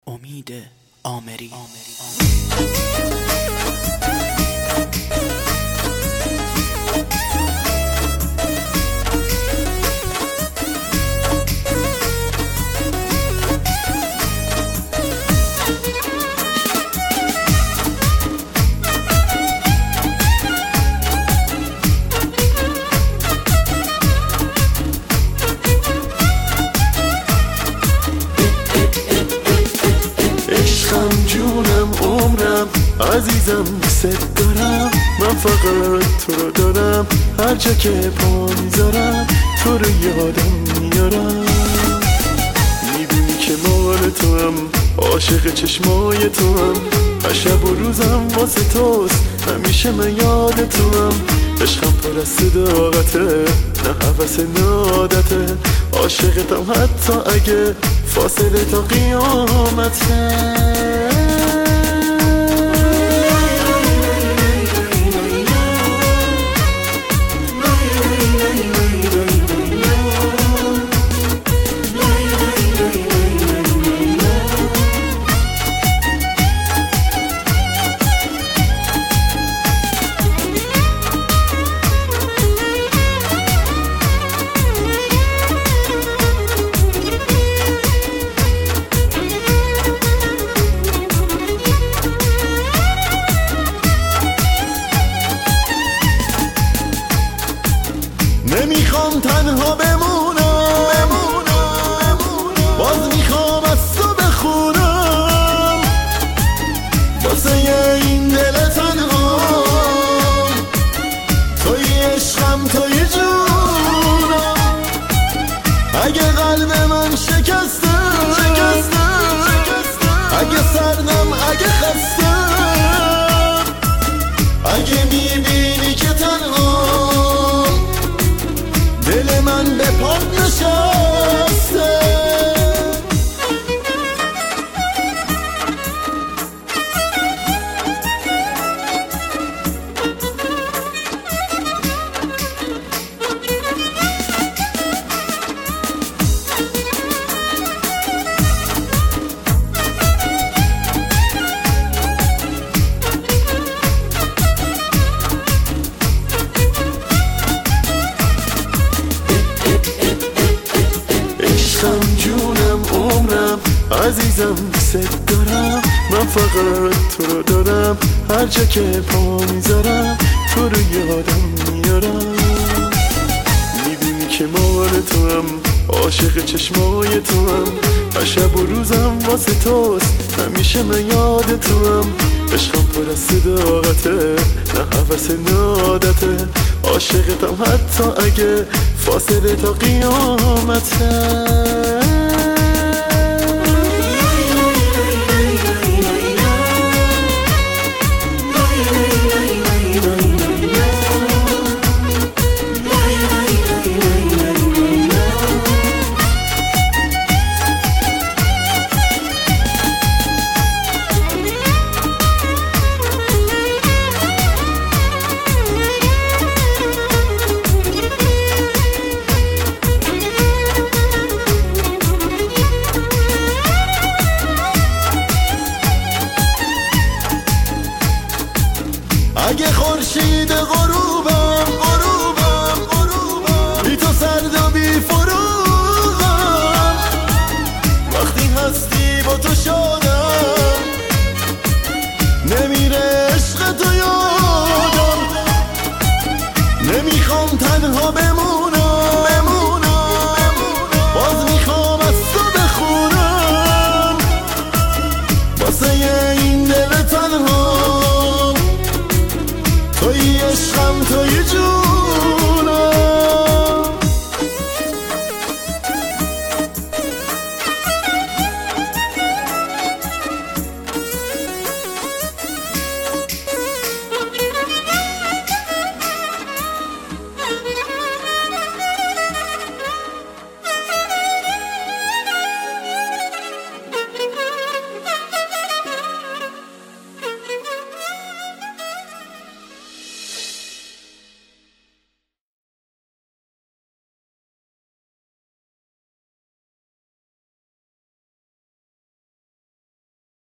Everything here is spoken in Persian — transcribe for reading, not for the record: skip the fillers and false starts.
امید آمری. جونم عمرم عزیزم دوست دارم، من فقط تو رو دارم، هر جا که پا میذارم تو رو یادم میارم. میبینی که مال تو هم، عاشق چشمای تو هم، شب و روزم واسه توست، همیشه من یاد تو هم. عشقم پر از صداقته، نه حوث نه عادته، عاشقتم حتی اگه فاصله تا قیامته. نمیخوام تنها بمونم، باز میخوام از تو بخونم، واسه این دل تنها توی عشقم، توی جونم. اگه قلب من شکسته، اگه سردم، اگه خستم، اگه میبینی که تنها دل من به پات نشسته. جونم عمرم عزیزم دوست دارم، من فقط تو رو دارم، هر جا که پا میذارم تو رو یادم میارم. میبینی که مال تو هم، عاشق چشمای تو هم، شب و روزم واسه توست، همیشه من یاد تو هم. عشقم پر از صداقته، نه حوث نه عادته، عاشقتم حتی اگه فاصله تا قیامته. اگه خورشید غروبم بی تو سرد و بی فروغم، وقتی هستی با تو شادم، نمیره عشق تو یادم. نمیخوام تنها بمونم، باز میخوام از تو بخونم، واسه این دل تنها